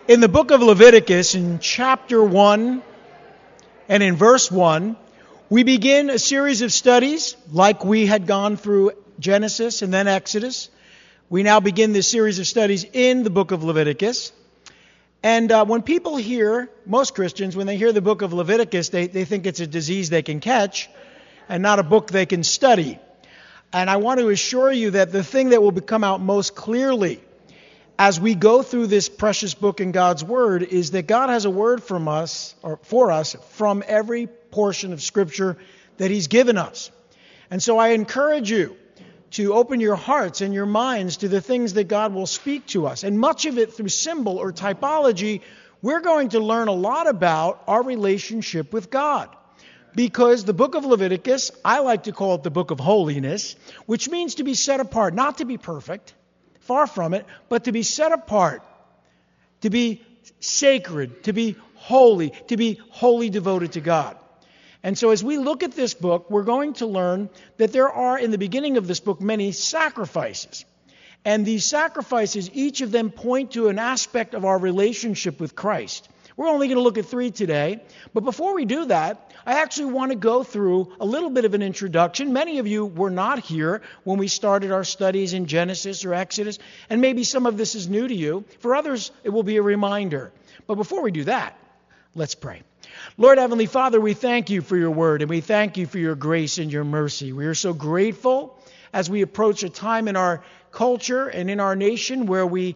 In the book of Leviticus, in chapter 1 and in verse 1, we begin a series of studies like we had gone through Genesis and then Exodus. We now begin this series of studies in the book of Leviticus. And when people hear, most Christians, when they hear the book of Leviticus, they think it's a disease they can catch and not a book they can study. And I want to assure you that the thing that will come out most clearly as we go through this precious book in God's Word is that God has a word from us, or for us, from every portion of Scripture that He's given us. And so I encourage you to open your hearts and your minds to the things that God will speak to us. And much of it through symbol or typology, we're going to learn a lot about our relationship with God. Because the book of Leviticus, I like to call it the book of holiness, which means to be set apart, not to be perfect, far from it, but to be set apart, to be sacred, to be wholly devoted to God. And so as we look at this book, we're going to learn that there are, in the beginning of this book, many sacrifices. And these sacrifices, each of them point to an aspect of our relationship with Christ. We're only going to look at 3 today. But before we do that, I actually want to go through a little bit of an introduction. Many of you were not here when we started our studies in Genesis or Exodus, and maybe some of this is new to you. For others, it will be a reminder. But before we do that, let's pray. Lord Heavenly Father, we thank you for your word, and we thank you for your grace and your mercy. We are so grateful as we approach a time in our culture and in our nation where we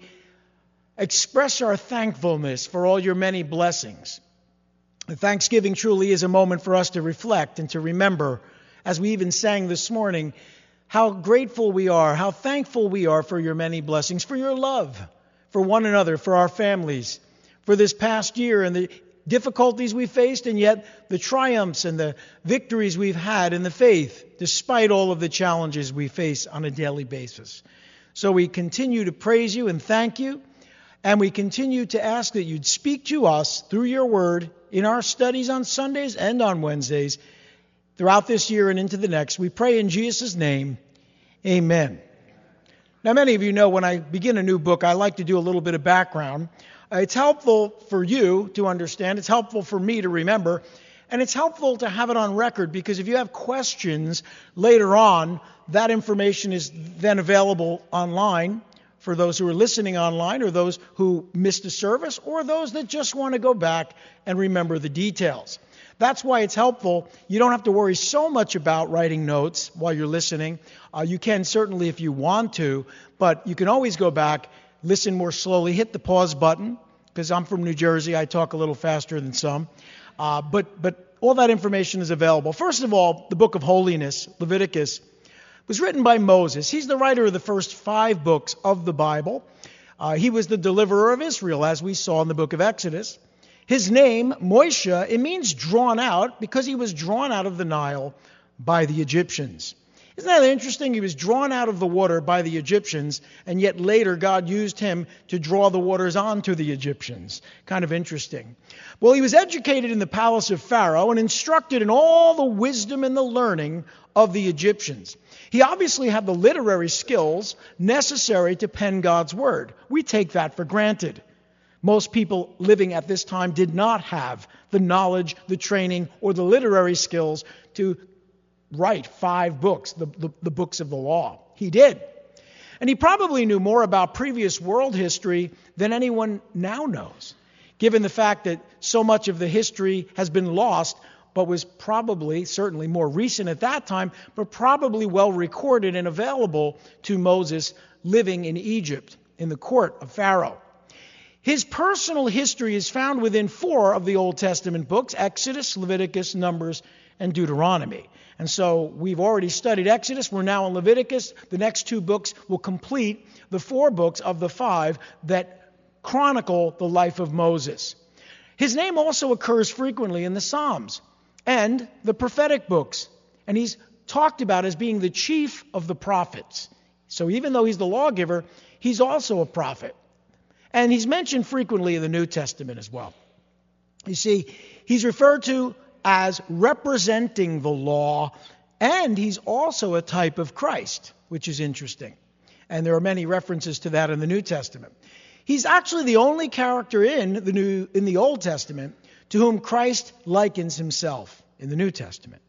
express our thankfulness for all your many blessings. Thanksgiving truly is a moment for us to reflect and to remember, as we even sang this morning, how grateful we are, how thankful we are for your many blessings, for your love, for one another, for our families, for this past year and the difficulties we faced, and yet the triumphs and the victories we've had in the faith, despite all of the challenges we face on a daily basis. So we continue to praise you and thank you, and we continue to ask that you'd speak to us through your word in our studies on Sundays and on Wednesdays throughout this year and into the next. We pray in Jesus' name, amen. Now, many of you know when I begin a new book, I like to do a little bit of background. It's helpful for you to understand. It's helpful for me to remember. And it's helpful to have it on record because if you have questions later on, that information is then available online for those who are listening online or those who missed a service or those that just want to go back and remember the details. That's why it's helpful. You don't have to worry so much about writing notes while you're listening. You can certainly if you want to, but you can always go back, listen more slowly, hit the pause button, because I'm from New Jersey. I talk a little faster than some. But all that information is available. First of all, the book of holiness, Leviticus, was written by Moses. He's the writer of the first 5 books of the Bible. He was the deliverer of Israel, as we saw in the book of Exodus. His name, Moshe, it means drawn out because he was drawn out of the Nile by the Egyptians. Isn't that interesting? He was drawn out of the water by the Egyptians, and yet later God used him to draw the waters onto the Egyptians. Kind of interesting. Well, he was educated in the palace of Pharaoh and instructed in all the wisdom and the learning of the Egyptians. He obviously had the literary skills necessary to pen God's word. We take that for granted. Most people living at this time did not have the knowledge, the training, or the literary skills to write 5 books, the books of the law. He did. And he probably knew more about previous world history than anyone now knows, given the fact that so much of the history has been lost, but was probably, certainly more recent at that time, but probably well recorded and available to Moses living in Egypt, in the court of Pharaoh. His personal history is found within 4 of the Old Testament books, Exodus, Leviticus, Numbers, and Deuteronomy. And so we've already studied Exodus. We're now in Leviticus. The next 2 books will complete the 4 books of the 5 that chronicle the life of Moses. His name also occurs frequently in the Psalms and the prophetic books. And he's talked about as being the chief of the prophets. So even though he's the lawgiver, he's also a prophet. And he's mentioned frequently in the New Testament as well. You see, he's referred to as representing the law, and he's also a type of Christ, which is interesting. And there are many references to that in the New Testament. He's actually the only character in the Old Testament to whom Christ likens himself in the New Testament.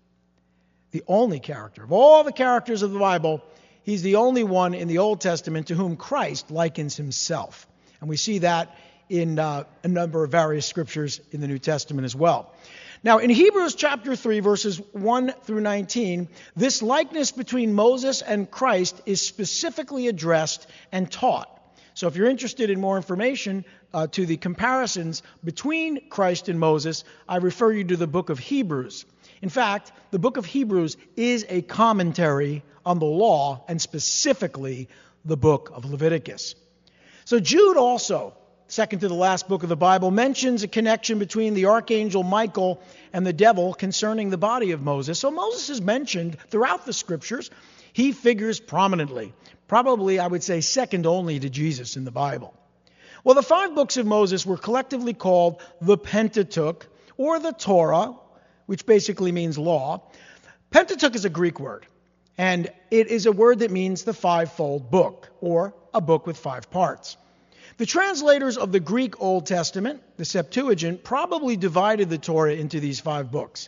The only character. Of all the characters of the Bible, he's the only one in the Old Testament to whom Christ likens himself. And we see that in a number of various scriptures in the New Testament as well. Now, in Hebrews chapter 3, verses 1 through 19, this likeness between Moses and Christ is specifically addressed and taught. So if you're interested in more information to the comparisons between Christ and Moses, I refer you to the book of Hebrews. In fact, the book of Hebrews is a commentary on the law, and specifically the book of Leviticus. So Jude also, second to the last book of the Bible, mentions a connection between the archangel Michael and the devil concerning the body of Moses. So Moses is mentioned throughout the scriptures. He figures prominently. Probably, I would say, second only to Jesus in the Bible. Well, the 5 books of Moses were collectively called the Pentateuch, or the Torah, which basically means law. Pentateuch is a Greek word, and it is a word that means the fivefold book, or a book with 5 parts. The translators of the Greek Old Testament, the Septuagint, probably divided the Torah into these 5 books.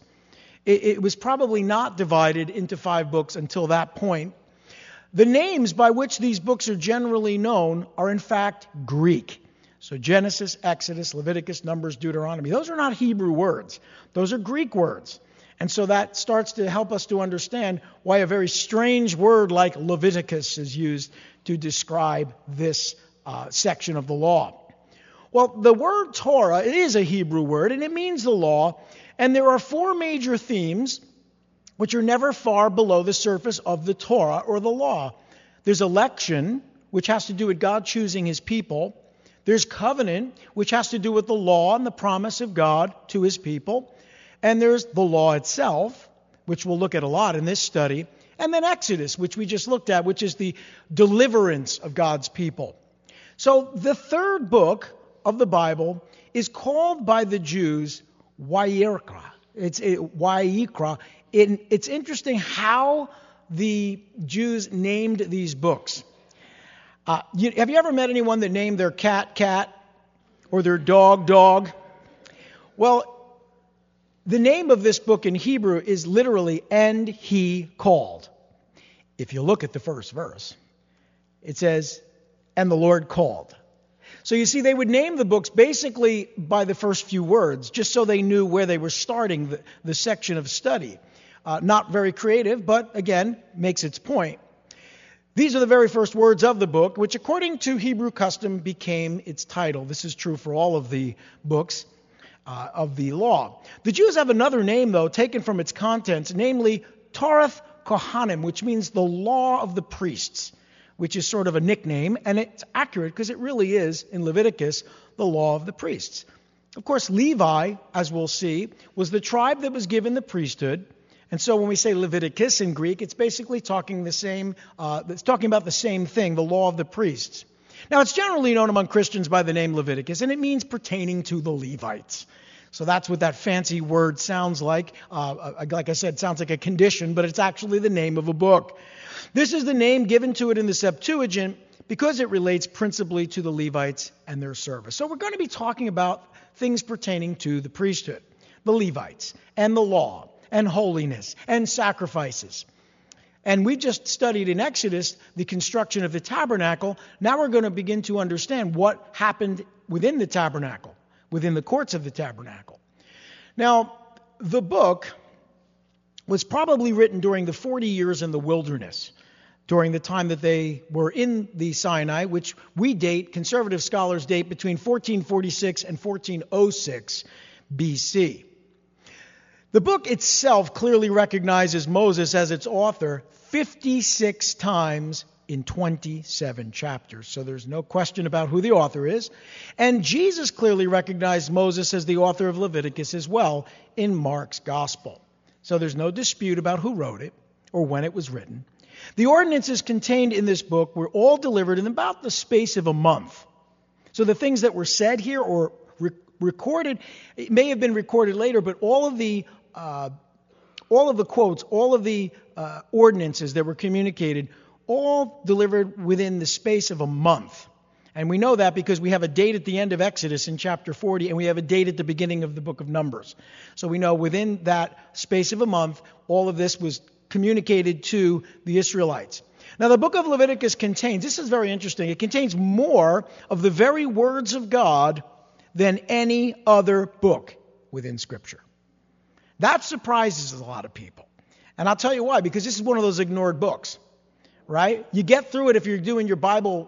It was probably not divided into 5 books until that point. The names by which these books are generally known are in fact Greek. So Genesis, Exodus, Leviticus, Numbers, Deuteronomy. Those are not Hebrew words. Those are Greek words. And so that starts to help us to understand why a very strange word like Leviticus is used to describe this section of the law. Well, the word Torah, it is a Hebrew word, and it means the law. And there are 4 major themes which are never far below the surface of the Torah or the law. There's election, which has to do with God choosing his people. There's covenant, which has to do with the law and the promise of God to his people. And there's the law itself, which we'll look at a lot in this study. And then Exodus, which we just looked at, which is the deliverance of God's people. So the 3rd book of the Bible is called by the Jews Vayikra. It's Vayikra. It's interesting how the Jews named these books. Have you ever met anyone that named their cat, cat, or their dog, dog? Well, the name of this book in Hebrew is literally, and he called. If you look at the first verse, it says, and the Lord called. So you see, they would name the books basically by the first few words, just so they knew where they were starting the section of study. Not very creative, but again, makes its point. These are the very first words of the book, which according to Hebrew custom became its title. This is true for all of the books of the law. The Jews have another name, though, taken from its contents, namely Torath Kohanim, which means the law of the priests, which is sort of a nickname, and it's accurate because it really is, in Leviticus, the law of the priests. Of course, Levi, as we'll see, was the tribe that was given the priesthood. And so when we say Leviticus in Greek, it's basically talking about the same thing, the law of the priests. Now, it's generally known among Christians by the name Leviticus, and it means pertaining to the Levites. So that's what that fancy word sounds like. Like I said, it sounds like a condition, but it's actually the name of a book. This is the name given to it in the Septuagint because it relates principally to the Levites and their service. So we're going to be talking about things pertaining to the priesthood, the Levites, and the law, and holiness, and sacrifices. And we just studied in Exodus the construction of the tabernacle. Now we're going to begin to understand what happened within the tabernacle, within the courts of the tabernacle. Now, the book was probably written during the 40 years in the wilderness, during the time that they were in the Sinai, which we date, conservative scholars date between 1446 and 1406 BC. The book itself clearly recognizes Moses as its author 56 times in 27 chapters. So there's no question about who the author is. And Jesus clearly recognized Moses as the author of Leviticus as well in Mark's gospel. So there's no dispute about who wrote it or when it was written. The ordinances contained in this book were all delivered in about the space of a month. So the things that were said here or recorded, it may have been recorded later, but all of the quotes, all of the ordinances that were communicated, all delivered within the space of a month. And we know that because we have a date at the end of Exodus in chapter 40, and we have a date at the beginning of the book of Numbers. So we know within that space of a month, all of this was communicated to the Israelites. Now, the book of Leviticus contains, this is very interesting, it contains more of the very words of God than any other book within Scripture. That surprises a lot of people. And I'll tell you why, because this is one of those ignored books, right? You get through it if you're doing your Bible,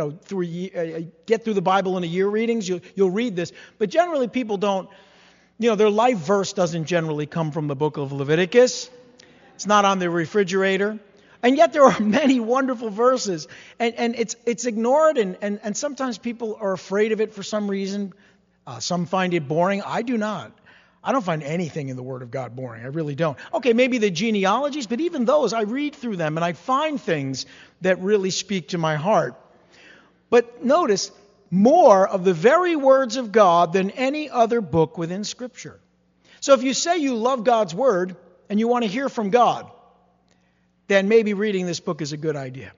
get through the Bible in a year readings, you'll read this. But generally people don't, their life verse doesn't generally come from the book of Leviticus. It's not on their refrigerator. And yet there are many wonderful verses. And it's ignored, and sometimes people are afraid of it for some reason. Some find it boring. I do not. I don't find anything in the Word of God boring. I really don't. Okay, maybe the genealogies, but even those, I read through them and I find things that really speak to my heart. But notice, more of the very words of God than any other book within Scripture. So if you say you love God's Word and you want to hear from God, then maybe reading this book is a good idea.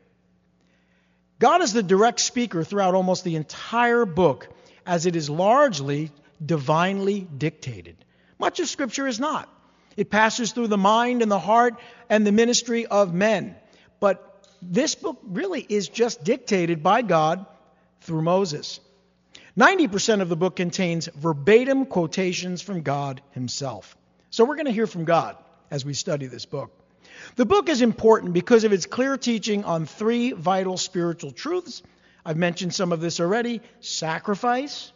God is the direct speaker throughout almost the entire book, as it is largely divinely dictated. Much of Scripture is not. It passes through the mind and the heart and the ministry of men. But this book really is just dictated by God through Moses. 90% of the book contains verbatim quotations from God himself. So we're going to hear from God as we study this book. The book is important because of its clear teaching on three vital spiritual truths. I've mentioned some of this already: sacrifice,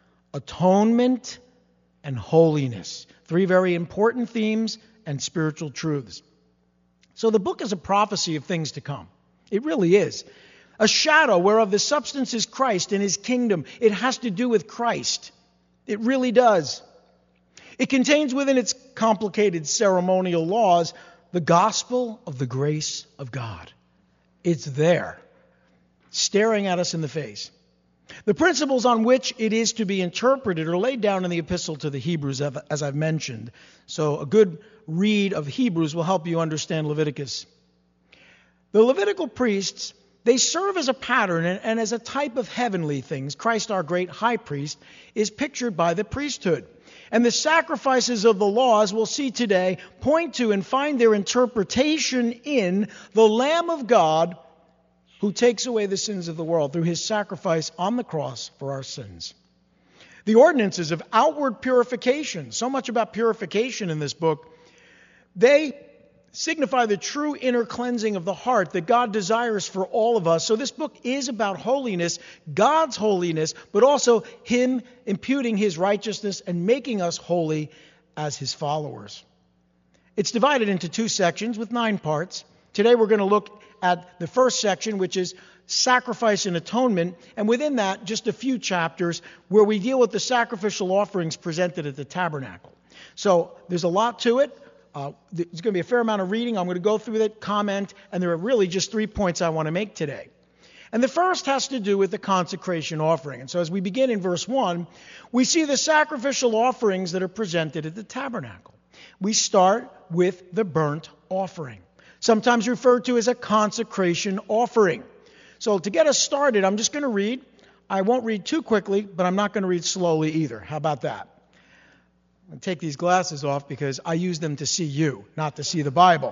atonement, and holiness. Three very important themes and spiritual truths. So the book is a prophecy of things to come. It really is. A shadow whereof the substance is Christ and his kingdom. It has to do with Christ. It really does. It contains within its complicated ceremonial laws the gospel of the grace of God. It's there, staring at us in the face. The principles on which it is to be interpreted are laid down in the epistle to the Hebrews, as I've mentioned. So a good read of Hebrews will help you understand Leviticus. The Levitical priests, they serve as a pattern and as a type of heavenly things. Christ, our great high priest, is pictured by the priesthood. And the sacrifices of the law, as we'll see today, point to and find their interpretation in the Lamb of God who takes away the sins of the world through his sacrifice on the cross for our sins. The ordinances of outward purification, so much about purification in this book, they signify the true inner cleansing of the heart that God desires for all of us. So this book is about holiness, God's holiness, but also him imputing his righteousness and making us holy as his followers. It's divided into two sections with 9 parts. Today we're going to look at the first section, which is sacrifice and atonement, and within that, just a few chapters where we deal with the sacrificial offerings presented at the tabernacle. So there's a lot to it. There's going to be a fair amount of reading. I'm going to go through it, comment, and there are really just 3 points I want to make today. And the first has to do with the consecration offering. And so as we begin in verse 1, we see the sacrificial offerings that are presented at the tabernacle. We start with the burnt offering, sometimes referred to as a consecration offering. So to get us started, I'm just going to read. I won't read too quickly, but I'm not going to read slowly either. How about that? I'm going to take these glasses off because I use them to see you, not to see the Bible.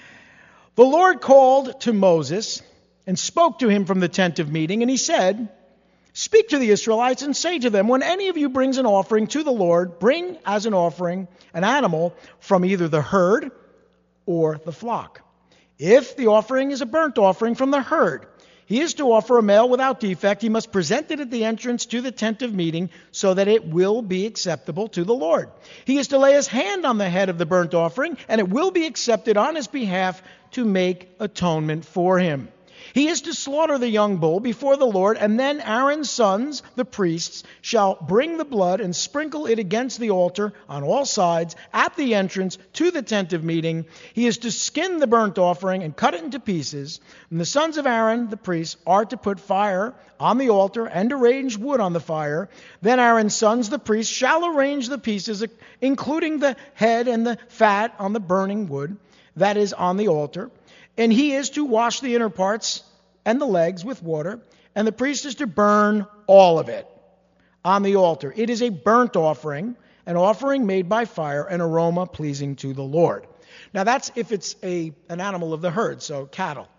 The Lord called to Moses and spoke to him from the tent of meeting, and he said, "Speak to the Israelites and say to them, when any of you brings an offering to the Lord, bring as an offering an animal from either the herd or the flock. If the offering is a burnt offering from the herd, he is to offer a male without defect. He must present it at the entrance to the tent of meeting so that it will be acceptable to the Lord. He is to lay his hand on the head of the burnt offering, and it will be accepted on his behalf to make atonement for him. He is to slaughter the young bull before the Lord, and then Aaron's sons, the priests, shall bring the blood and sprinkle it against the altar on all sides at the entrance to the tent of meeting. He is to skin the burnt offering and cut it into pieces. And the sons of Aaron, the priests, are to put fire on the altar and arrange wood on the fire. Then Aaron's sons, the priests, shall arrange the pieces, including the head and the fat, on the burning wood that is on the altar. And he is to wash the inner parts and the legs with water, and the priest is to burn all of it on the altar. It is a burnt offering, an offering made by fire, an aroma pleasing to the Lord. Now that's if it's an animal of the herd, so cattle.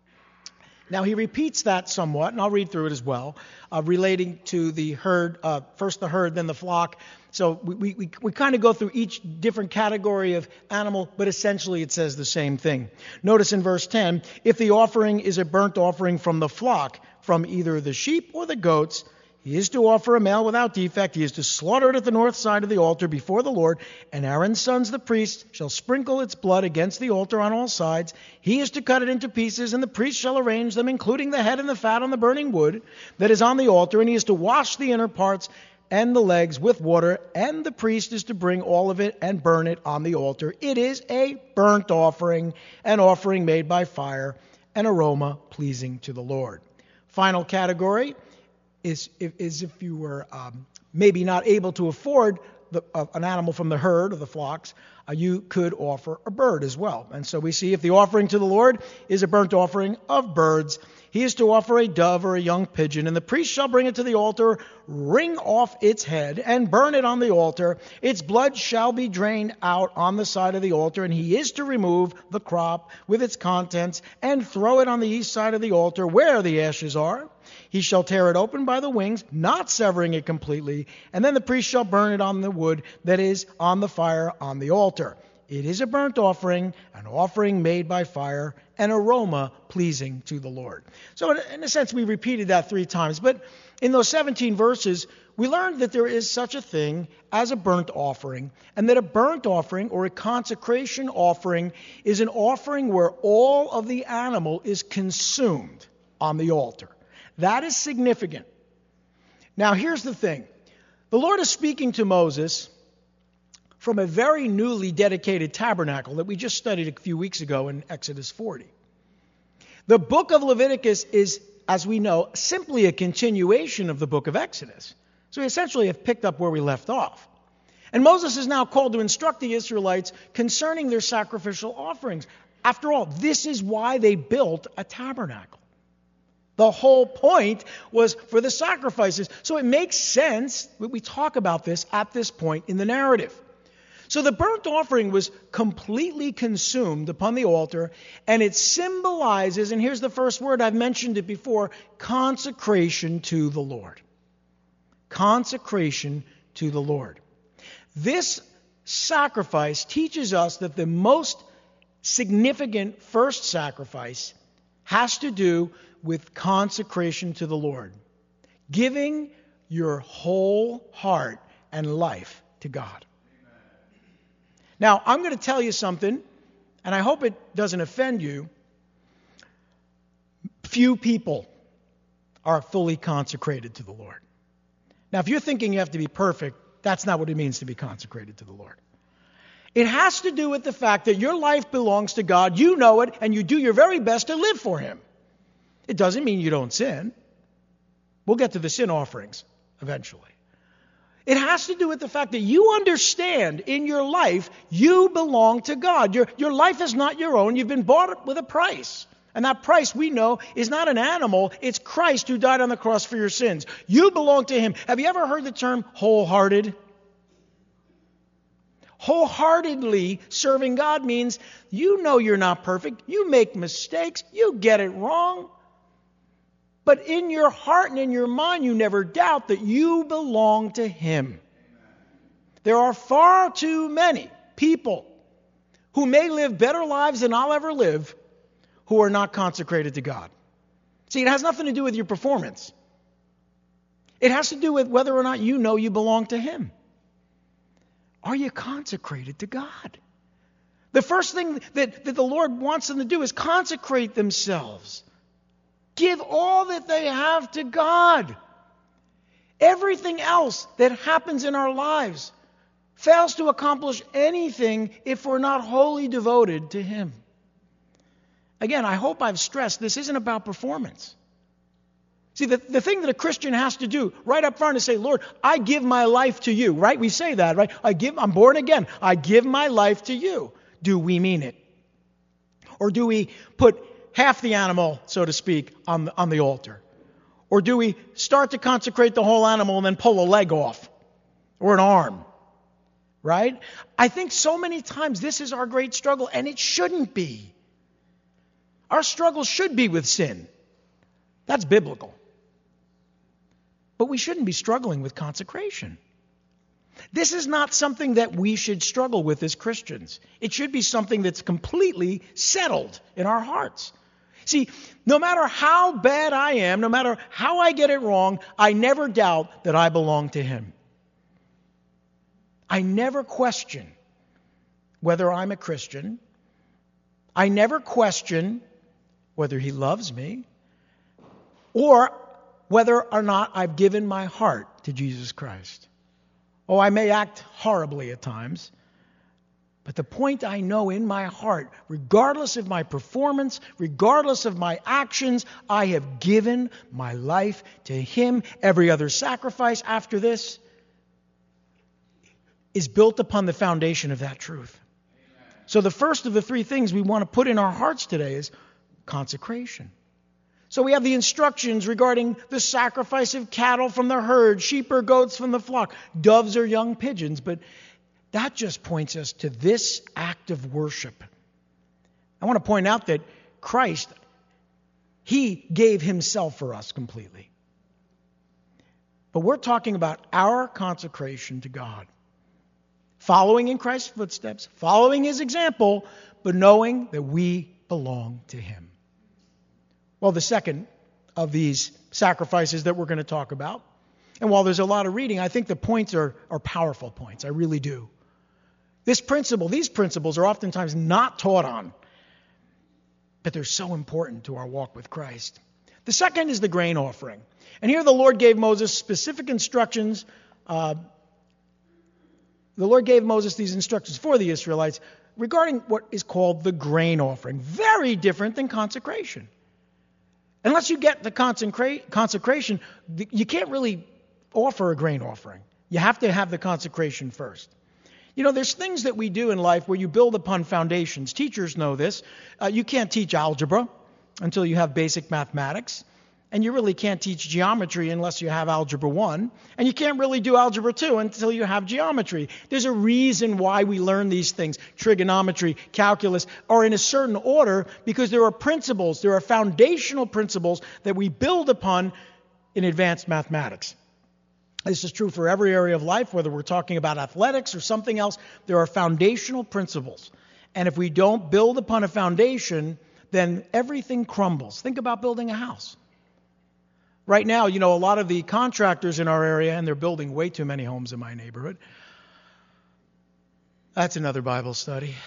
Now he repeats that somewhat, and I'll read through it as well, relating to the herd, first the herd, then the flock. So we kind of go through each different category of animal, but essentially it says the same thing. Notice in verse 10, if the offering is a burnt offering from the flock, from either the sheep or the goats, he is to offer a male without defect. He is to slaughter it at the north side of the altar before the Lord, and Aaron's sons, the priests, shall sprinkle its blood against the altar on all sides. He is to cut it into pieces, and the priest shall arrange them, including the head and the fat on the burning wood that is on the altar, and he is to wash the inner parts and the legs with water, and the priest is to bring all of it and burn it on the altar. It is a burnt offering, an offering made by fire, an aroma pleasing to the Lord. Final category is if you were maybe not able to afford an animal from the herd or the flocks, you could offer a bird as well. And so we see if the offering to the Lord is a burnt offering of birds, he is to offer a dove or a young pigeon, and the priest shall bring it to the altar, wring off its head, and burn it on the altar. Its blood shall be drained out on the side of the altar, and he is to remove the crop with its contents and throw it on the east side of the altar where the ashes are. He shall tear it open by the wings, not severing it completely, and then the priest shall burn it on the wood that is on the fire on the altar. It is a burnt offering, an offering made by fire, an aroma pleasing to the Lord. So in a sense, we repeated that 3 times. But in those 17 verses, we learned that there is such a thing as a burnt offering, and that a burnt offering or a consecration offering is an offering where all of the animal is consumed on the altar. That is significant. Now, here's the thing. The Lord is speaking to Moses from a very newly dedicated tabernacle that we just studied a few weeks ago in Exodus 40. The book of Leviticus is, as we know, simply a continuation of the book of Exodus. So we essentially have picked up where we left off. And Moses is now called to instruct the Israelites concerning their sacrificial offerings. After all, this is why they built a tabernacle. The whole point was for the sacrifices. So it makes sense that we talk about this at this point in the narrative. So the burnt offering was completely consumed upon the altar, and it symbolizes, and here's the first word, I've mentioned it before, consecration to the Lord. Consecration to the Lord. This sacrifice teaches us that the most significant first sacrifice has to do with consecration to the Lord. Giving your whole heart and life to God. Now, I'm going to tell you something, and I hope it doesn't offend you. Few people are fully consecrated to the Lord. Now, if you're thinking you have to be perfect, that's not what it means to be consecrated to the Lord. It has to do with the fact that your life belongs to God, you know it, and you do your very best to live for Him. It doesn't mean you don't sin. We'll get to the sin offerings eventually. It has to do with the fact that you understand in your life you belong to God. Your life is not your own. You've been bought with a price. And that price, we know, is not an animal. It's Christ who died on the cross for your sins. You belong to Him. Have you ever heard the term wholehearted? Wholeheartedly serving God means you know you're not perfect. You make mistakes. You get it wrong. But in your heart and in your mind, you never doubt that you belong to Him. There are far too many people who may live better lives than I'll ever live who are not consecrated to God. See, it has nothing to do with your performance. It has to do with whether or not you know you belong to Him. Are you consecrated to God? The first thing that the Lord wants them to do is consecrate themselves. Give all that they have to God. Everything else that happens in our lives fails to accomplish anything if we're not wholly devoted to Him. Again, I hope I've stressed this isn't about performance. See, the thing that a Christian has to do right up front is say, Lord, I give my life to you, right? We say that, right? I'm born again. I give my life to you. Do we mean it? Or do we put half the animal, so to speak, on the altar? Or do we start to consecrate the whole animal and then pull a leg off or an arm? Right? I think so many times this is our great struggle, and it shouldn't be. Our struggle should be with sin. That's biblical. But we shouldn't be struggling with consecration. This is not something that we should struggle with as Christians. It should be something that's completely settled in our hearts. See, no matter how bad I am, no matter how I get it wrong, I never doubt that I belong to Him. I never question whether I'm a Christian. I never question whether He loves me or whether or not I've given my heart to Jesus Christ. Oh, I may act horribly at times, but the point I know in my heart, regardless of my performance, regardless of my actions, I have given my life to Him. Every other sacrifice after this is built upon the foundation of that truth. So the first of the three things we want to put in our hearts today is consecration. So we have the instructions regarding the sacrifice of cattle from the herd, sheep or goats from the flock, doves or young pigeons. But that just points us to this act of worship. I want to point out that Christ, He gave Himself for us completely. But we're talking about our consecration to God. Following in Christ's footsteps, following His example, but knowing that we belong to Him. Well, the second of these sacrifices that we're going to talk about, and while there's a lot of reading, I think the points are powerful points. I really do. These principles are oftentimes not taught on, but they're so important to our walk with Christ. The second is the grain offering. And here the Lord gave Moses specific instructions. The Lord gave Moses these instructions for the Israelites regarding what is called the grain offering. Very different than consecration. Unless you get the consecration, you can't really offer a grain offering. You have to have the consecration first. You know, there's things that we do in life where you build upon foundations. Teachers know this. You can't teach algebra until you have basic mathematics. And you really can't teach geometry unless you have Algebra 1. And you can't really do Algebra 2 until you have geometry. There's a reason why we learn these things. Trigonometry, calculus are in a certain order because there are principles, there are foundational principles that we build upon in advanced mathematics. This is true for every area of life, whether we're talking about athletics or something else. There are foundational principles. And if we don't build upon a foundation, then everything crumbles. Think about building a house. Right now, you know, a lot of the contractors in our area, and they're building way too many homes in my neighborhood. That's another Bible study.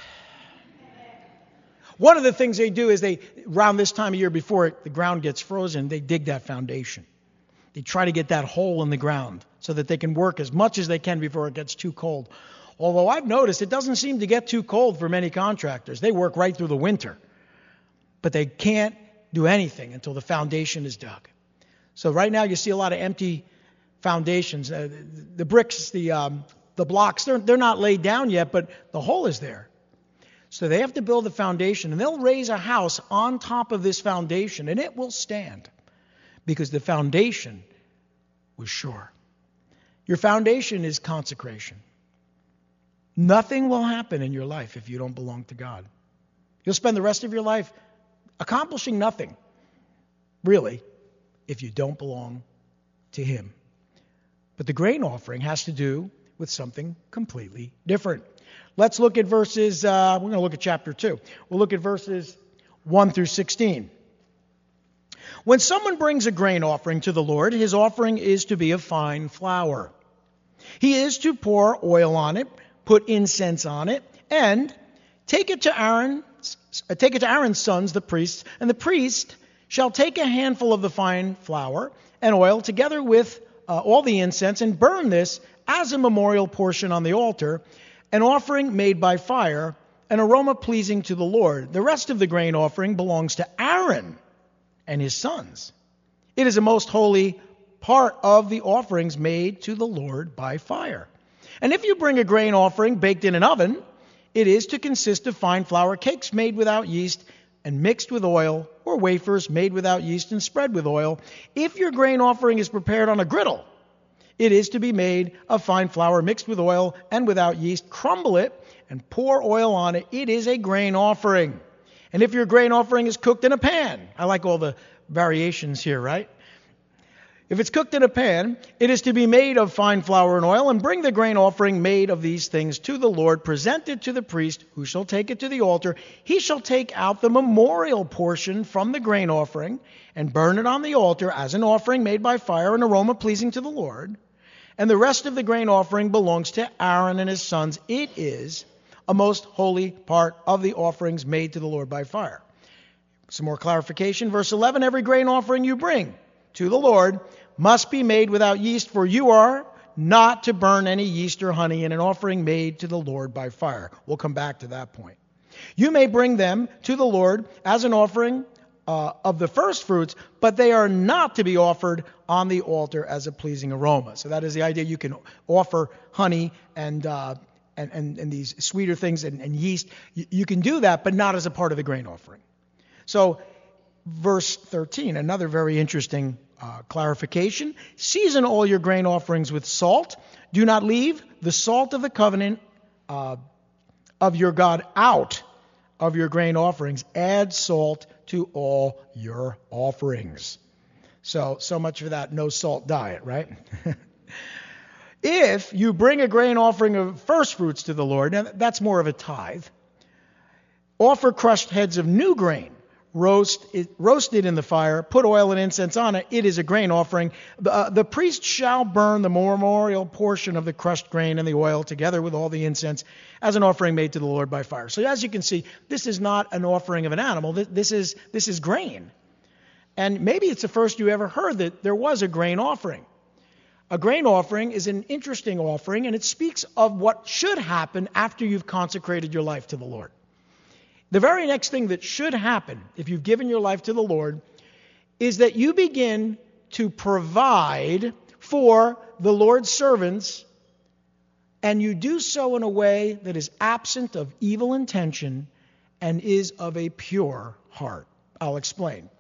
One of the things they do is around this time of year before the ground gets frozen, they dig that foundation. They try to get that hole in the ground so that they can work as much as they can before it gets too cold. Although I've noticed it doesn't seem to get too cold for many contractors. They work right through the winter. But they can't do anything until the foundation is dug. So right now you see a lot of empty foundations. The bricks, the blocks, they're not laid down yet, but the hole is there. So they have to build a foundation, and they'll raise a house on top of this foundation, and it will stand because the foundation was sure. Your foundation is consecration. Nothing will happen in your life if you don't belong to God. You'll spend the rest of your life accomplishing nothing, really, if you don't belong to Him. But the grain offering has to do with something completely different. Let's look at verses, we're going to look at chapter 2. We'll look at verses 1 through 16. When someone brings a grain offering to the Lord, his offering is to be of fine flour. He is to pour oil on it, put incense on it, and take it to Aaron's sons, the priests, and the priest shall take a handful of the fine flour and oil together with all the incense and burn this as a memorial portion on the altar, an offering made by fire, an aroma pleasing to the Lord. The rest of the grain offering belongs to Aaron and his sons. It is a most holy part of the offerings made to the Lord by fire. And if you bring a grain offering baked in an oven, it is to consist of fine flour cakes made without yeast, and mixed with oil, or wafers made without yeast and spread with oil. If your grain offering is prepared on a griddle, it is to be made of fine flour mixed with oil and without yeast. Crumble it and pour oil on it. It is a grain offering. And if your grain offering is cooked in a pan, I like all the variations here, right? If it's cooked in a pan, it is to be made of fine flour and oil, and bring the grain offering made of these things to the Lord. Present it to the priest, who shall take it to the altar. He shall take out the memorial portion from the grain offering and burn it on the altar as an offering made by fire, an aroma pleasing to the Lord. And the rest of the grain offering belongs to Aaron and his sons. It is a most holy part of the offerings made to the Lord by fire. Some more clarification. Verse 11, every grain offering you bring to the Lord must be made without yeast, for you are not to burn any yeast or honey in an offering made to the Lord by fire. We'll come back to that point. You may bring them to the Lord as an offering of the first fruits, but they are not to be offered on the altar as a pleasing aroma. So that is the idea. You can offer honey and these sweeter things and yeast. You can do that, but not as a part of the grain offering. So verse 13, another very interesting clarification. Season all your grain offerings with salt. Do not leave the salt of the covenant of your God out of your grain offerings. Add salt to all your offerings. So much for that no salt diet, right? If you bring a grain offering of first fruits to the Lord, now that's more of a tithe, offer crushed heads of new grain, roast it in the fire, put oil and incense on it. It is a grain offering. The priest shall burn the memorial portion of the crushed grain and the oil together with all the incense as an offering made to the Lord by fire. So as you can see, this is not an offering of an animal. This is grain. And maybe it's the first you ever heard that there was a grain offering. A grain offering is an interesting offering, and it speaks of what should happen after you've consecrated your life to the Lord. The very next thing that should happen if you've given your life to the Lord is that you begin to provide for the Lord's servants, and you do so in a way that is absent of evil intention and is of a pure heart. I'll explain.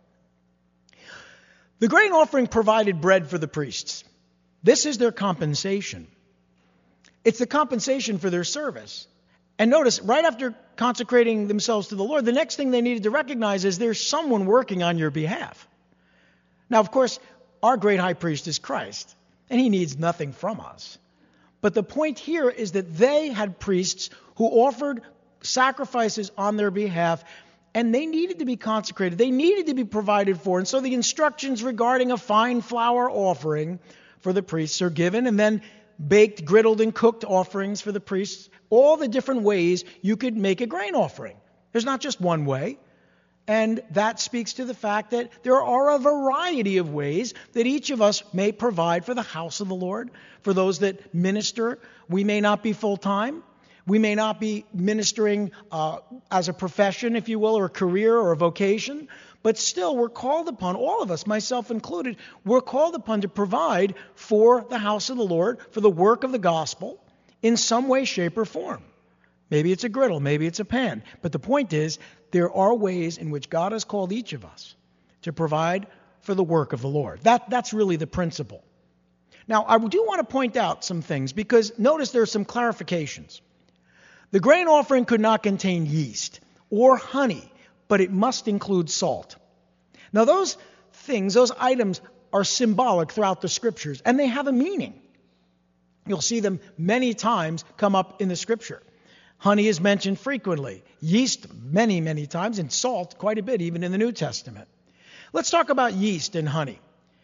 The grain offering provided bread for the priests. This is their compensation. It's the compensation for their service. And notice, right after consecrating themselves to the Lord, the next thing they needed to recognize is there's someone working on your behalf. Now, of course, our great high priest is Christ, and he needs nothing from us. But the point here is that they had priests who offered sacrifices on their behalf, and they needed to be consecrated. They needed to be provided for. And so the instructions regarding a fine flour offering for the priests are given, and then baked, griddled, and cooked offerings for the priests. All the different ways you could make a grain offering. There's not just one way. And that speaks to the fact that there are a variety of ways that each of us may provide for the house of the Lord. For those that minister, we may not be full-time. We may not be ministering as a profession, if you will, or a career or a vocation. But still, we're called upon, all of us, myself included, we're called upon to provide for the house of the Lord, for the work of the gospel, in some way, shape, or form. Maybe it's a griddle, maybe it's a pan. But the point is, there are ways in which God has called each of us to provide for the work of the Lord. That's really the principle. Now, I do want to point out some things, because notice there are some clarifications. The grain offering could not contain yeast or honey, but it must include salt. Now, those things, those items are symbolic throughout the Scriptures, and they have a meaning. You'll see them many times come up in the Scripture. Honey is mentioned frequently, yeast many, many times, and salt quite a bit, even in the New Testament. Let's talk about yeast and honey.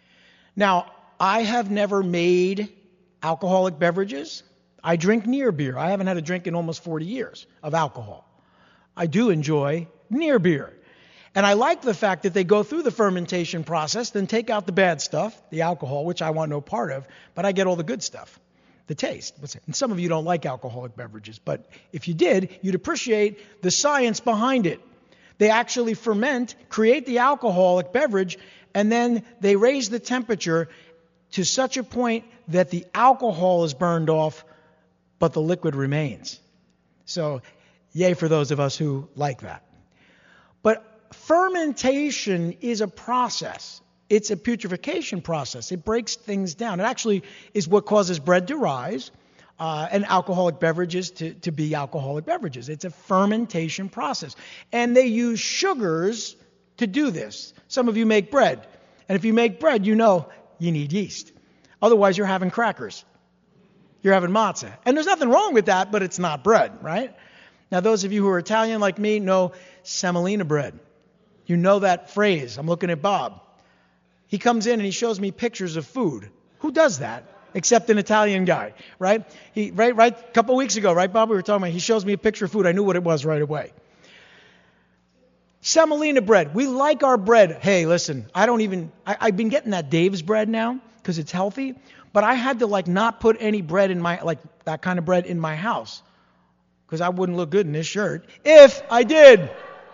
Now, I have never made alcoholic beverages. I drink near beer. I haven't had a drink in almost 40 years of alcohol. I do enjoy near beer. And I like the fact that they go through the fermentation process, then take out the bad stuff, the alcohol, which I want no part of, but I get all the good stuff, the taste. And some of you don't like alcoholic beverages, but if you did, you'd appreciate the science behind it. They actually ferment, create the alcoholic beverage, and then they raise the temperature to such a point that the alcohol is burned off, but the liquid remains. So, yay for those of us who like that. But fermentation is a process. It's a putrefaction process. It breaks things down. It actually is what causes bread to rise and alcoholic beverages to be alcoholic beverages. It's a fermentation process. And they use sugars to do this. Some of you make bread. And if you make bread, you know you need yeast. Otherwise, you're having crackers. You're having matzah. And there's nothing wrong with that, but it's not bread, right? Now, those of you who are Italian like me know semolina bread. You know that phrase. I'm looking at Bob. He comes in and he shows me pictures of food. Who does that? Except an Italian guy, right? Right. A couple weeks ago, right, Bob? We were talking about. He shows me a picture of food. I knew what it was right away. Semolina bread. We like our bread. Hey, listen. I've been getting that Dave's bread now because it's healthy. But I had to not put any bread in that kind of bread in my house because I wouldn't look good in this shirt if I did.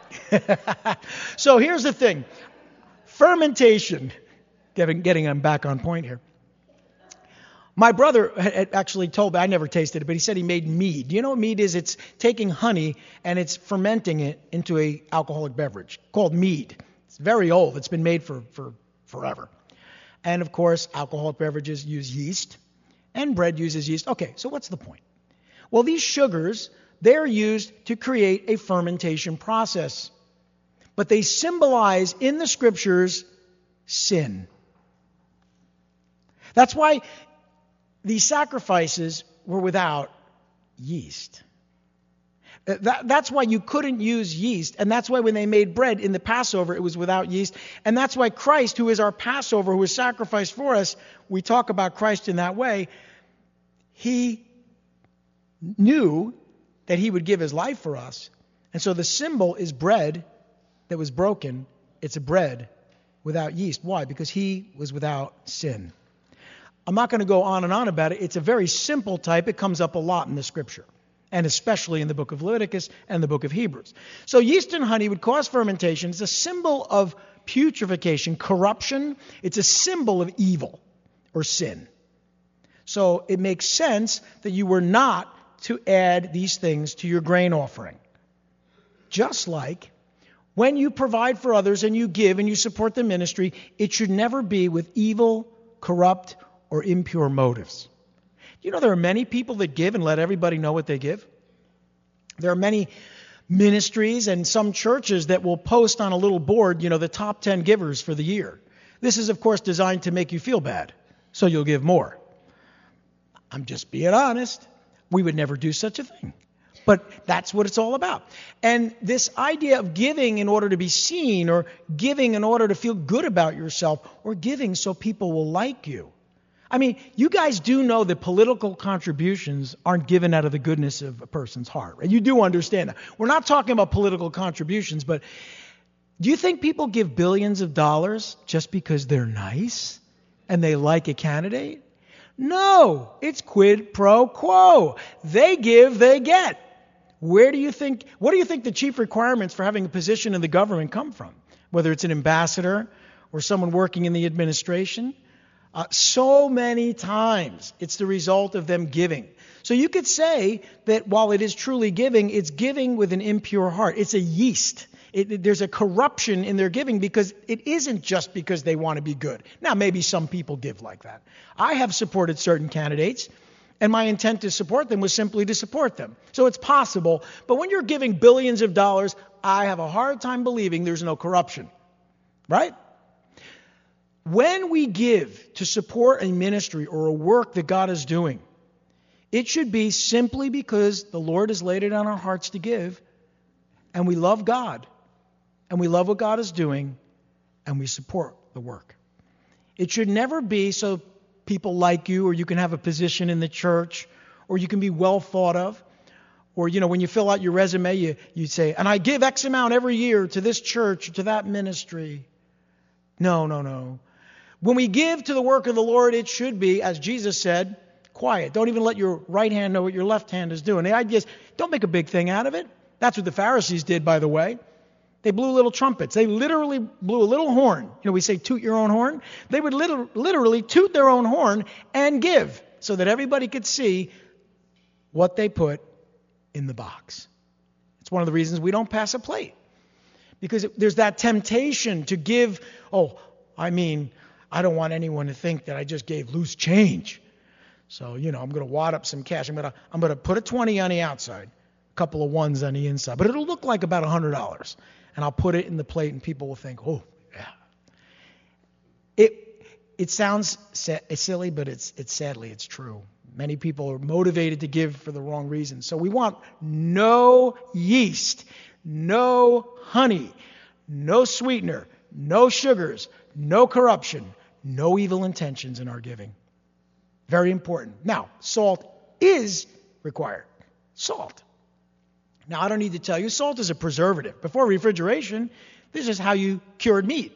So here's the thing. Fermentation. Getting back on point here. My brother had actually told me, I never tasted it, but he said he made mead. Do you know what mead is? It's taking honey and it's fermenting it into a alcoholic beverage called mead. It's very old. It's been made for forever. And of course, alcoholic beverages use yeast and bread uses yeast. Okay, so what's the point? Well, these sugars, they're used to create a fermentation process. But they symbolize in the scriptures sin. That's why these sacrifices were without yeast. That's why you couldn't use yeast. And that's why when they made bread in the Passover, it was without yeast. And that's why Christ, who is our Passover, who was sacrificed for us, we talk about Christ in that way. He knew that he would give his life for us. And so the symbol is bread that was broken. It's a bread without yeast. Why? Because he was without sin. I'm not going to go on and on about it. It's a very simple type. It comes up a lot in the scripture, and especially in the book of Leviticus and the book of Hebrews. So yeast and honey would cause fermentation. It's a symbol of putrefaction, corruption. It's a symbol of evil or sin. So it makes sense that you were not to add these things to your grain offering. Just like when you provide for others and you give and you support the ministry, it should never be with evil, corrupt, or impure motives. You know, there are many people that give and let everybody know what they give. There are many ministries and some churches that will post on a little board, the top 10 givers for the year. This is, of course, designed to make you feel bad, so you'll give more. I'm just being honest. We would never do such a thing. But that's what it's all about. And this idea of giving in order to be seen, or giving in order to feel good about yourself, or giving so people will like you. I mean, you guys do know that political contributions aren't given out of the goodness of a person's heart, right? You do understand that. We're not talking about political contributions, but do you think people give billions of dollars just because they're nice and they like a candidate? No, it's quid pro quo. They give, they get. What do you think the chief requirements for having a position in the government come from? Whether it's an ambassador or someone working in the administration? So many times it's the result of them giving. So you could say that while it is truly giving, it's giving with an impure heart. It's a yeast. There's a corruption in their giving because it isn't just because they want to be good. Now, maybe some people give like that. I have supported certain candidates, and my intent to support them was simply to support them. So it's possible. But when you're giving billions of dollars, I have a hard time believing there's no corruption. Right? When we give to support a ministry or a work that God is doing, it should be simply because the Lord has laid it on our hearts to give, and we love God, and we love what God is doing, and we support the work. It should never be so people like you, or you can have a position in the church, or you can be well thought of, or, when you fill out your resume, you say, and I give X amount every year to this church, or to that ministry. No. When we give to the work of the Lord, it should be, as Jesus said, quiet. Don't even let your right hand know what your left hand is doing. The idea is, don't make a big thing out of it. That's what the Pharisees did, by the way. They blew little trumpets. They literally blew a little horn. We say toot your own horn. They would literally toot their own horn and give so that everybody could see what they put in the box. It's one of the reasons we don't pass a plate. Because there's that temptation to give, I don't want anyone to think that I just gave loose change. So, I'm going to wad up some cash. I'm going to put a 20 on the outside, a couple of ones on the inside. But it'll look like about $100. And I'll put it in the plate and people will think, oh, yeah. It sounds silly, but it's sadly, it's true. Many people are motivated to give for the wrong reasons. So we want no yeast, no honey, no sweetener, no sugars, no corruption, no evil intentions in our giving. Very important. Now, salt is required. Salt. Now, I don't need to tell you, salt is a preservative. Before refrigeration, this is how you cured meat.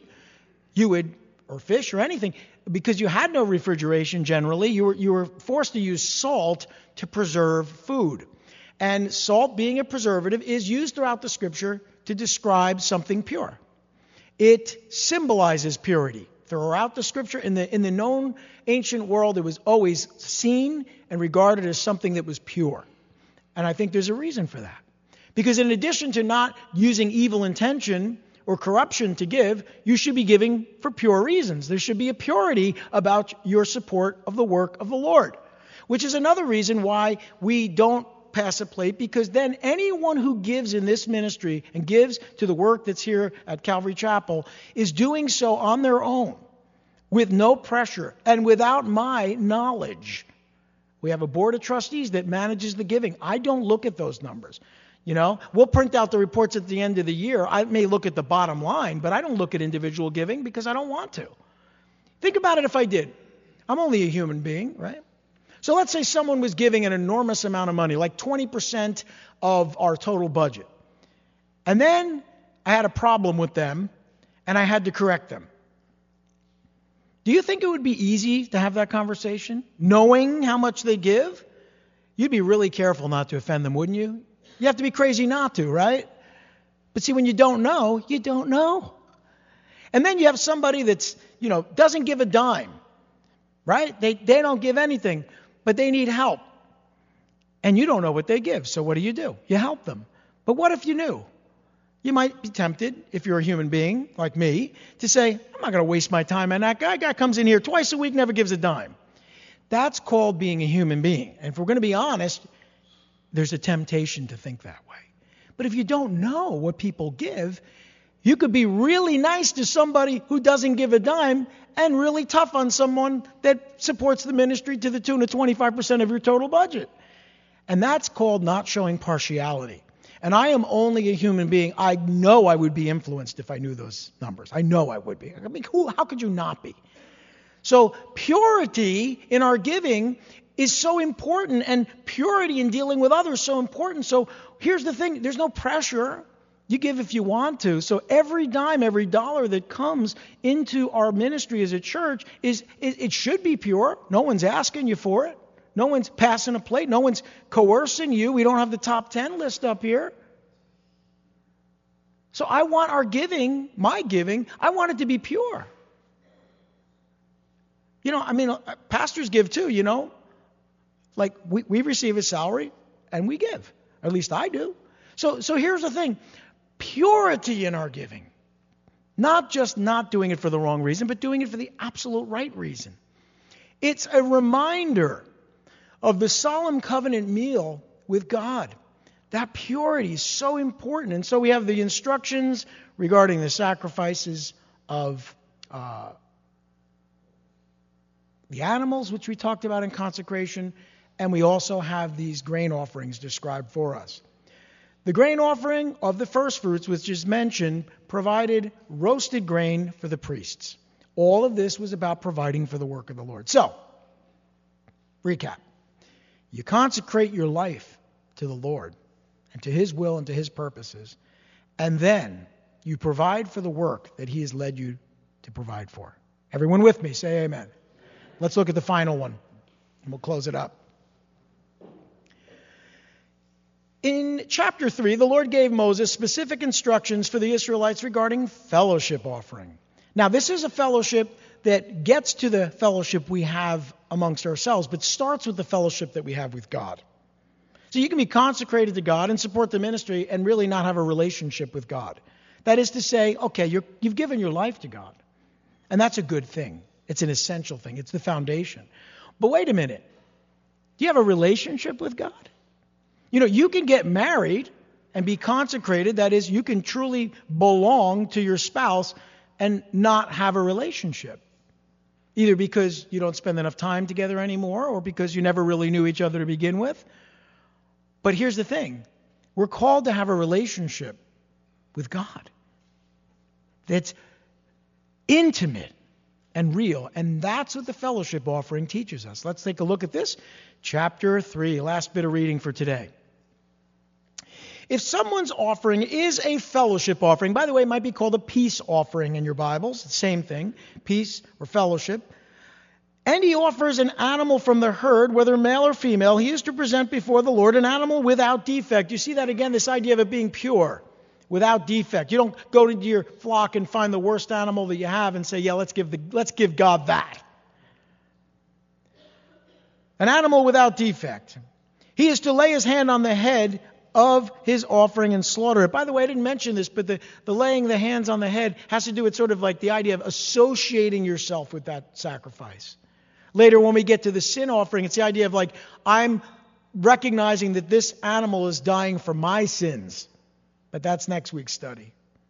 Or fish or anything, because you had no refrigeration generally, you were forced to use salt to preserve food. And salt, being a preservative, is used throughout the Scripture to describe something pure. It symbolizes purity. Throughout the Scripture, in the known ancient world, it was always seen and regarded as something that was pure. And I think there's a reason for that. Because in addition to not using evil intention or corruption to give, you should be giving for pure reasons. There should be a purity about your support of the work of the Lord, which is another reason why we don't pass a plate, because then anyone who gives in this ministry and gives to the work that's here at Calvary Chapel is doing so on their own, with no pressure and without my knowledge. We have a board of trustees that manages the giving. I don't look at those numbers. We'll print out the reports at the end of the year. I may look at the bottom line, but I don't look at individual giving because I don't want to. Think about it if I did. I'm only a human being, right? So let's say someone was giving an enormous amount of money, like 20% of our total budget. And then I had a problem with them, and I had to correct them. Do you think it would be easy to have that conversation, knowing how much they give? You'd be really careful not to offend them, wouldn't you? You have to be crazy not to, right? But see, when you don't know, you don't know. And then you have somebody that's, doesn't give a dime, right? They don't give anything, but they need help. And you don't know what they give, so what do? You help them. But what if you knew? You might be tempted, if you're a human being like me, to say, I'm not going to waste my time on that guy. Guy comes in here twice a week, never gives a dime. That's called being a human being. And if we're going to be honest, there's a temptation to think that way. But if you don't know what people give, you could be really nice to somebody who doesn't give a dime and really tough on someone that supports the ministry to the tune of 25% of your total budget. And that's called not showing partiality. And I am only a human being. I know I would be influenced if I knew those numbers. I know I would be. I mean, how could you not be? So purity in our giving is so important, and purity in dealing with others is so important. So here's the thing. There's no pressure. You give if you want to. So every dime, every dollar that comes into our ministry as a church, it should be pure. No one's asking you for it. No one's passing a plate. No one's coercing you. We don't have the top 10 list up here. So I want our giving, my giving, I want it to be pure. Pastors give too, Like we receive a salary and we give. At least I do. So here's the thing. Purity in our giving. Not just not doing it for the wrong reason, but doing it for the absolute right reason. It's a reminder of the solemn covenant meal with God. That purity is so important. And so we have the instructions regarding the sacrifices of the animals, which we talked about in consecration, and we also have these grain offerings described for us. The grain offering of the first fruits, which is mentioned, provided roasted grain for the priests. All of this was about providing for the work of the Lord. So, recap. You consecrate your life to the Lord and to His will and to His purposes, and then you provide for the work that He has led you to provide for. Everyone with me, say amen. Let's look at the final one, and we'll close it up. In chapter 3, the Lord gave Moses specific instructions for the Israelites regarding fellowship offering. Now, this is a fellowship that gets to the fellowship we have amongst ourselves, but starts with the fellowship that we have with God. So you can be consecrated to God and support the ministry and really not have a relationship with God. That is to say, okay, you've given your life to God. And that's a good thing. It's an essential thing. It's the foundation. But wait a minute. Do you have a relationship with God? You can get married and be consecrated. That is, you can truly belong to your spouse and not have a relationship. Either because you don't spend enough time together anymore or because you never really knew each other to begin with. But here's the thing. We're called to have a relationship with God that's intimate and real. And that's what the fellowship offering teaches us. Let's take a look at this. Chapter 3, last bit of reading for today. If someone's offering is a fellowship offering, by the way, it might be called a peace offering in your Bibles, same thing, peace or fellowship, and he offers an animal from the herd, whether male or female, he is to present before the Lord an animal without defect. You see that again, this idea of it being pure, without defect. You don't go into your flock and find the worst animal that you have and say, yeah, let's give God that. An animal without defect. He is to lay his hand on the head of his offering and slaughter it. By the way, I didn't mention this, but the laying the hands on the head has to do with sort of like the idea of associating yourself with that sacrifice. Later, when we get to the sin offering, it's the idea of like, I'm recognizing that this animal is dying for my sins. But that's next week's study.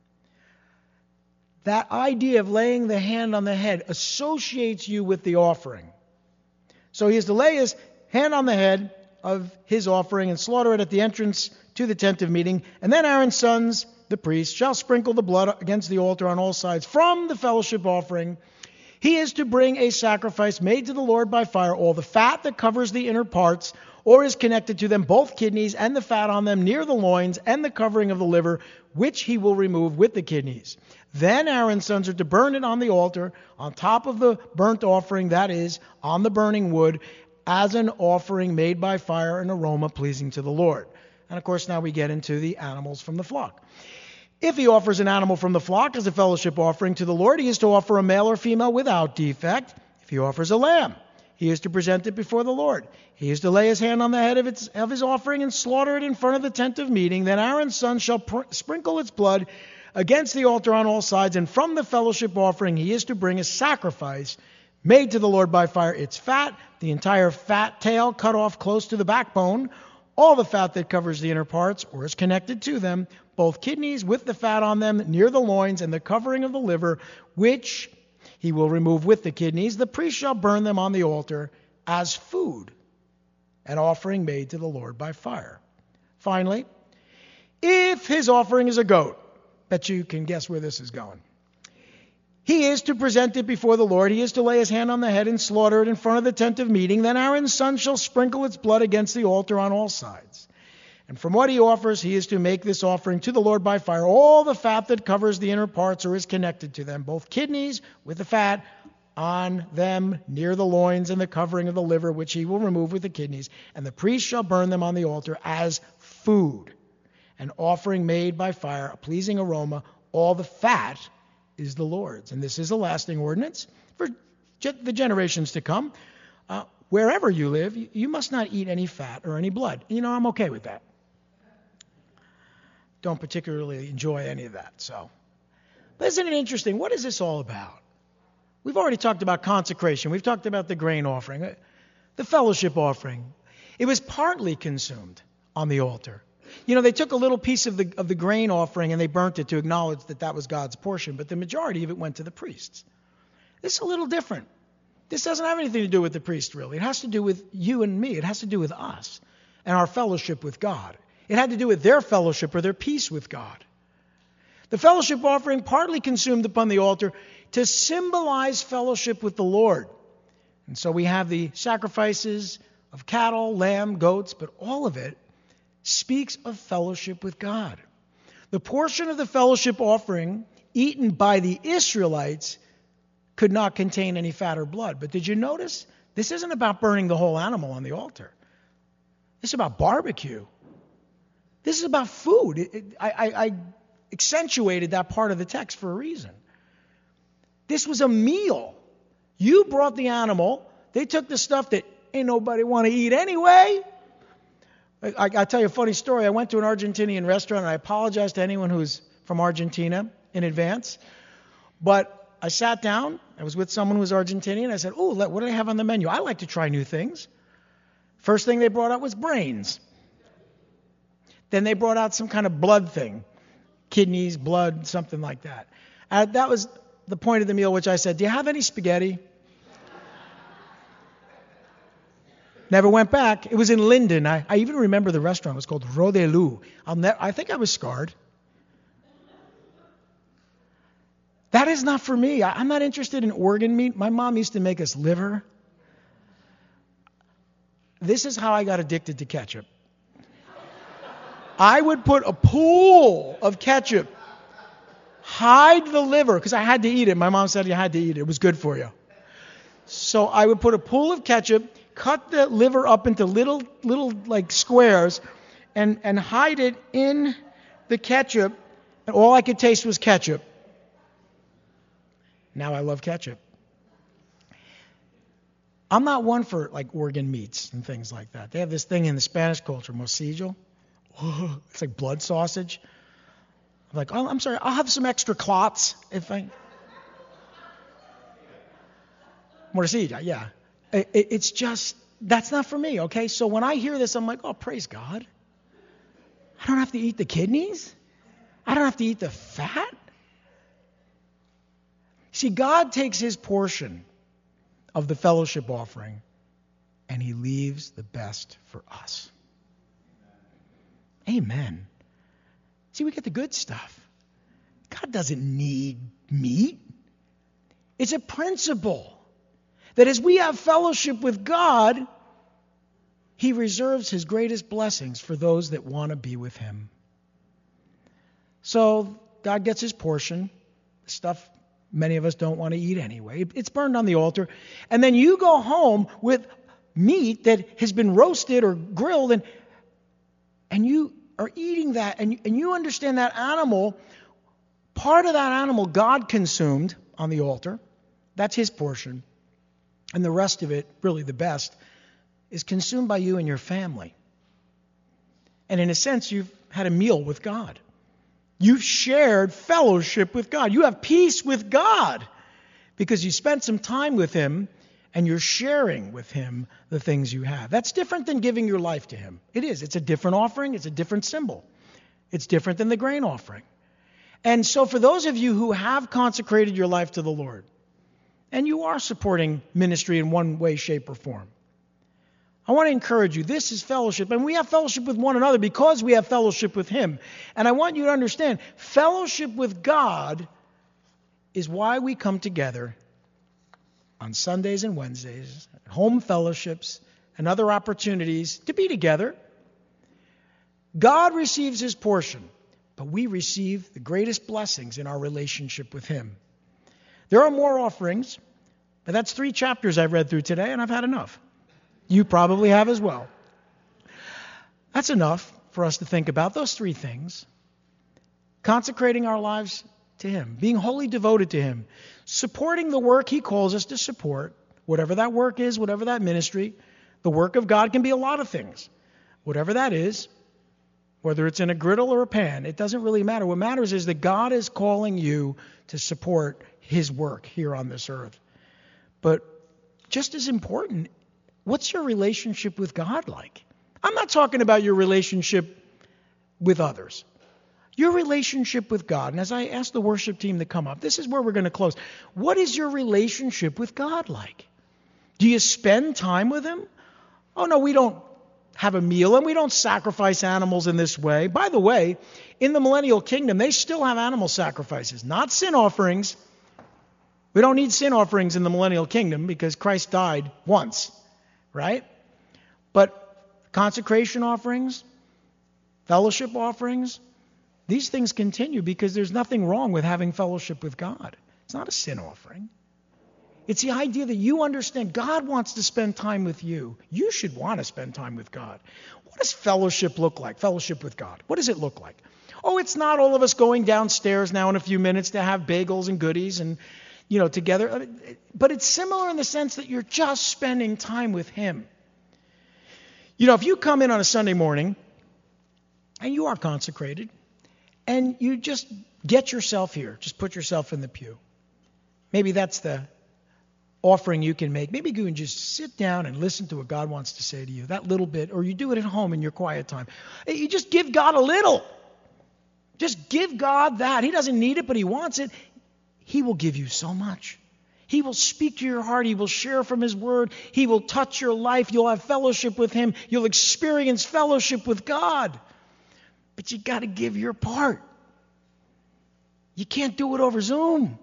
That idea of laying the hand on the head associates you with the offering. So he is to lay his hand on the head of his offering and slaughter it at the entrance to the tent of meeting. And then Aaron's sons, the priests, shall sprinkle the blood against the altar on all sides from the fellowship offering. He is to bring a sacrifice made to the Lord by fire, all the fat that covers the inner parts or is connected to them, both kidneys and the fat on them near the loins and the covering of the liver, which he will remove with the kidneys. Then Aaron's sons are to burn it on the altar, on top of the burnt offering, that is, on the burning wood, as an offering made by fire, an aroma pleasing to the Lord. And of course, now we get into the animals from the flock. If he offers an animal from the flock as a fellowship offering to the Lord, he is to offer a male or female without defect. If he offers a lamb, he is to present it before the Lord. He is to lay his hand on the head of his offering and slaughter it in front of the tent of meeting. Then Aaron's son shall sprinkle its blood against the altar on all sides, and from the fellowship offering he is to bring a sacrifice made to the Lord by fire. Its fat, the entire fat tail cut off close to the backbone, all the fat that covers the inner parts or is connected to them, both kidneys with the fat on them near the loins, and the covering of the liver, which he will remove with the kidneys. The priest shall burn them on the altar as food, an offering made to the Lord by fire. Finally, if his offering is a goat, bet you can guess where this is going. He is to present it before the Lord. He is to lay his hand on the head and slaughter it in front of the tent of meeting. Then Aaron's son shall sprinkle its blood against the altar on all sides. And from what he offers, he is to make this offering to the Lord by fire, all the fat that covers the inner parts or is connected to them, both kidneys with the fat on them near the loins and the covering of the liver, which he will remove with the kidneys. And the priest shall burn them on the altar as food, an offering made by fire, a pleasing aroma. All the fat is the Lord's. And this is a lasting ordinance for the generations to come. Wherever you live, you must not eat any fat or any blood. I'm okay with that. Don't particularly enjoy any of that. But isn't it interesting? What is this all about? We've already talked about consecration. We've talked about the grain offering, the fellowship offering. It was partly consumed on the altar. They took a little piece of the grain offering and they burnt it to acknowledge that was God's portion, but the majority of it went to the priests. This is a little different. This doesn't have anything to do with the priest, really. It has to do with you and me. It has to do with us and our fellowship with God. It had to do with their fellowship or their peace with God. The fellowship offering partly consumed upon the altar to symbolize fellowship with the Lord. And so we have the sacrifices of cattle, lamb, goats, but all of it speaks of fellowship with God. The portion of the fellowship offering eaten by the Israelites could not contain any fat or blood. But did you notice? This isn't about burning the whole animal on the altar. This is about barbecue. This is about food. I accentuated that part of the text for a reason. This was a meal. You brought the animal. They took the stuff that ain't nobody want to eat anyway. I'll tell you a funny story. I went to an Argentinian restaurant, and I apologize to anyone who's from Argentina in advance. But I sat down. I was with someone who was Argentinian. I said, oh, what do they have on the menu? I like to try new things. First thing they brought out was brains. Then they brought out some kind of blood thing. Kidneys, blood, something like that. That was the point of the meal, which I said, do you have any spaghetti? Never went back. It was in Linden. I even remember the restaurant. It was called Rodelu. I think I was scarred. That is not for me. I'm not interested in organ meat. My mom used to make us liver. This is how I got addicted to ketchup. I would put a pool of ketchup, hide the liver, because I had to eat it. My mom said you had to eat it. It was good for you. So I would put a pool of ketchup, cut the liver up into little like squares, and hide it in the ketchup, and all I could taste was ketchup. Now I love ketchup. I'm not one for like organ meats and things like that. They have this thing in the Spanish culture, morcillo. Oh, it's like blood sausage. I'm like, oh, I'm sorry, I'll have some extra clots if I... Morcilla, yeah. It's just, that's not for me, okay? So when I hear this, I'm like, oh, praise God. I don't have to eat the kidneys. I don't have to eat the fat. See, God takes his portion of the fellowship offering, and he leaves the best for us. Amen. See, we get the good stuff. God doesn't need meat. It's a principle that as we have fellowship with God, he reserves his greatest blessings for those that want to be with him. So God gets his portion, stuff many of us don't want to eat anyway. It's burned on the altar. And then you go home with meat that has been roasted or grilled, and you are eating that, and you understand that animal, part of that animal God consumed on the altar. That's his portion. And the rest of it, really the best, is consumed by you and your family. And in a sense, you've had a meal with God. You've shared fellowship with God. You have peace with God because you spent some time with him and you're sharing with him the things you have. That's different than giving your life to him. It is. It's a different offering. It's a different symbol. It's different than the grain offering. And so for those of you who have consecrated your life to the Lord, and you are supporting ministry in one way, shape, or form, I want to encourage you. This is fellowship, and we have fellowship with one another because we have fellowship with him. And I want you to understand, fellowship with God is why we come together on Sundays and Wednesdays, home fellowships, and other opportunities to be together. God receives his portion, but we receive the greatest blessings in our relationship with him. There are more offerings, but that's 3 chapters I've read through today, and I've had enough. You probably have as well. That's enough for us to think about, those 3 things. Consecrating our lives to him, being wholly devoted to him, supporting the work he calls us to support, whatever that work is, whatever that ministry. The work of God can be a lot of things. Whatever that is, whether it's in a griddle or a pan, it doesn't really matter. What matters is that God is calling you to support his work here on this earth. But just as important, what's your relationship with God like? I'm not talking about your relationship with others. Your relationship with God. And as I ask the worship team to come up, this is where we're going to close. What is your relationship with God like? Do you spend time with him? Oh, no, we don't have a meal and we don't sacrifice animals in this way. By the way, in the millennial kingdom, they still have animal sacrifices, not sin offerings. We don't need sin offerings in the millennial kingdom because Christ died once, right? But consecration offerings, fellowship offerings, these things continue because there's nothing wrong with having fellowship with God. It's not a sin offering. It's the idea that you understand God wants to spend time with you. You should want to spend time with God. What does fellowship look like? Fellowship with God. What does it look like? Oh, it's not all of us going downstairs now in a few minutes to have bagels and goodies and, together. But it's similar in the sense that you're just spending time with him. If you come in on a Sunday morning and you are consecrated and you just get yourself here. Just put yourself in the pew. Maybe that's the offering you can make. Maybe you can just sit down and listen to what God wants to say to you, that little bit, or you do it at home in your quiet time. You just give God a little. Just give God that. He doesn't need it, but He wants it. He will give you so much. He will speak to your heart. He will share from His Word. He will touch your life. You'll have fellowship with Him. You'll experience fellowship with God. But you got to give your part. You can't do it over Zoom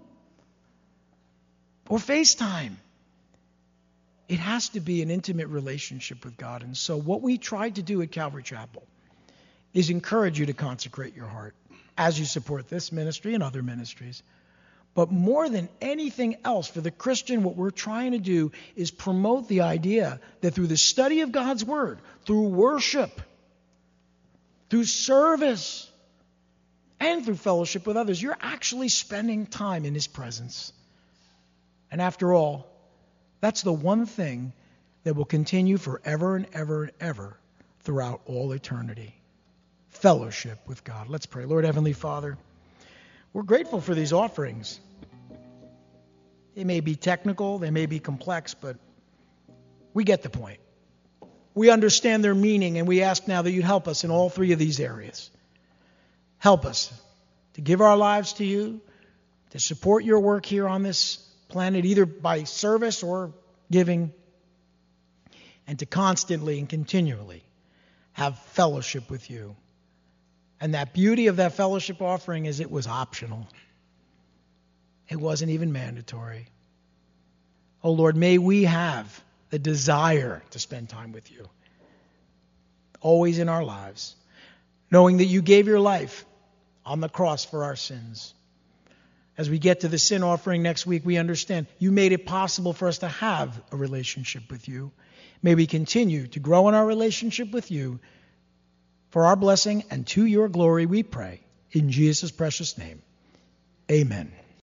or FaceTime. It has to be an intimate relationship with God. And so what we tried to do at Calvary Chapel is encourage you to consecrate your heart as you support this ministry and other ministries. But more than anything else, for the Christian, what we're trying to do is promote the idea that through the study of God's Word, through worship, through service, and through fellowship with others, you're actually spending time in His presence. And after all, that's the one thing that will continue forever and ever and ever throughout all eternity. Fellowship with God. Let's pray. Lord Heavenly Father, we're grateful for these offerings. They may be technical, they may be complex, but we get the point. We understand their meaning, and we ask now that you'd help us in all three of these areas. Help us to give our lives to you, to support your work here on this planet, either by service or giving, and to constantly and continually have fellowship with you. And that beauty of that fellowship offering is it was optional. It wasn't even mandatory. Oh Lord, may we have the desire to spend time with you, always in our lives, knowing that you gave your life on the cross for our sins. As we get to the sin offering next week, we understand you made it possible for us to have a relationship with you. May we continue to grow in our relationship with you. For our blessing and to your glory we pray. In Jesus' precious name, amen.